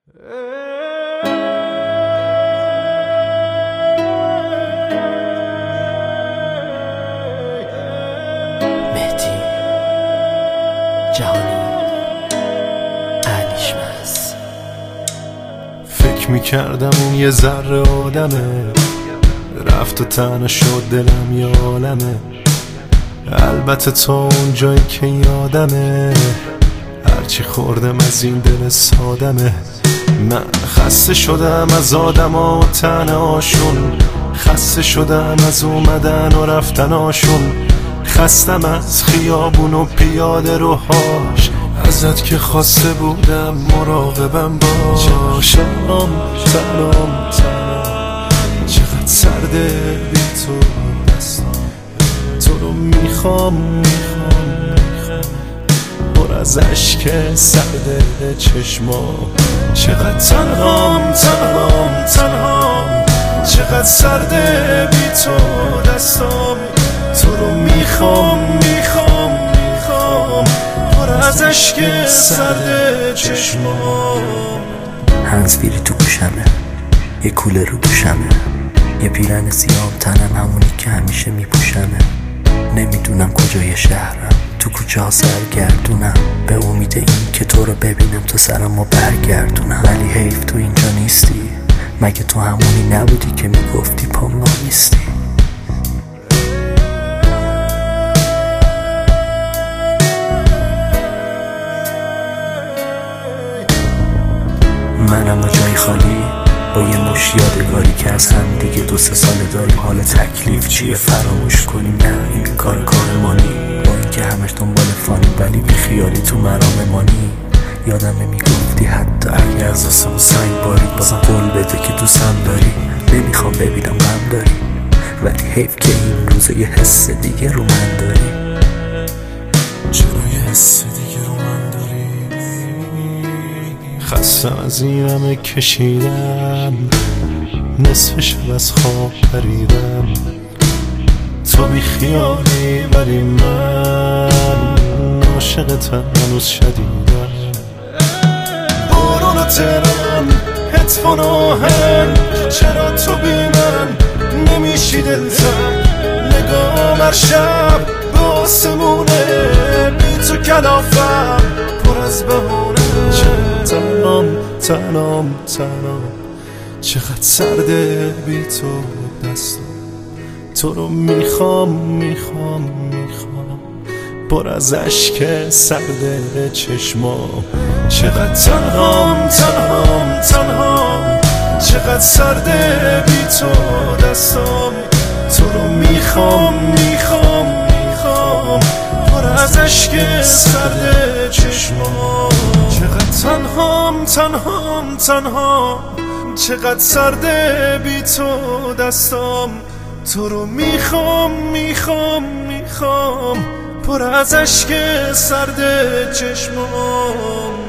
مهدی جهانی الیشمس. فکر میکردم اون یه ذره آدمه، رفت و تنها شد دلم یه عالمه. البته تا اون جایی که یادمه، هرچی خوردم از این دل سادمه. من خسته شدم از آدما و تنهاشون، خسته شدم از اومدن و رفتناشون، خستم از خیابون و پیاده روهاش، ازت که خواسته بودم مراقبم باش. تنام تنام تنام، چقدر سرده بی تو دستم، تو رو میخوام میخوام میخوام، پر از عشق سرده چشمام. چقدر تنهام تنهام تنهام، چقدر سرده بی تو دستم، تو رو میخوام میخوام میخوام، پر از عشق سرده چشمام. هنزفیری تو گوشمه، یه کوله رو دوشمه، یه پیرن سیام تنم همونی که همیشه میپوشمه. نمیدونم کجای شهرم، تو کوچه ها سرگردونم، به امید این که تو رو ببینم تا سرمو برگردونم. ولی حیف تو اینجا نیستی، مگه تو همونی نبودی که میگفتی پام نیستی؟ منم و جای خالی با یه مش یادگاری که از هم دیگه 2-3 ساله داریم. حال تکلیف چیه فراموش کنیم؟ نه این کار مانی، با اینکه همش دنبال فانی ولی بی خیالی تو مرام مانی. یادمه میگفتی حتی اگه از آسمون سنگ بارید بازم قول بده که دوستم داری. نمیخوام ببینم غم داری، ولی حیف که این روزه یه حس دیگه رو من داری. چرا یه حس دیگه رو من داری؟ خستم از این همه کشیدم، نصف شب از خواب پریدم. تو بی خیالی ولی من عاشقتم هنوز شدیدم. بارون و ترم هدفون آهنگ، چرا تو بی من نمیشی دلتم؟ نگام هر شب به آسمونه، بی تو کلافم پر از بهونه. تنام تنام تنام، چقدر سرده بی تو دستم، تو رو میخوام میخوام میخوام، پر از عشق سرده چشمام. چقدر تنهام تنهام تنهام، چقدر سرده بی تو دستم، تو رو میخوام میخوام میخوام، پر از عشق سرده چشمام. چقدر تنهام تنهام تنهام، چقدر سرده بی تو دستم، تو رو میخوام میخوام میخوام، پر از عشق سرده چشمام.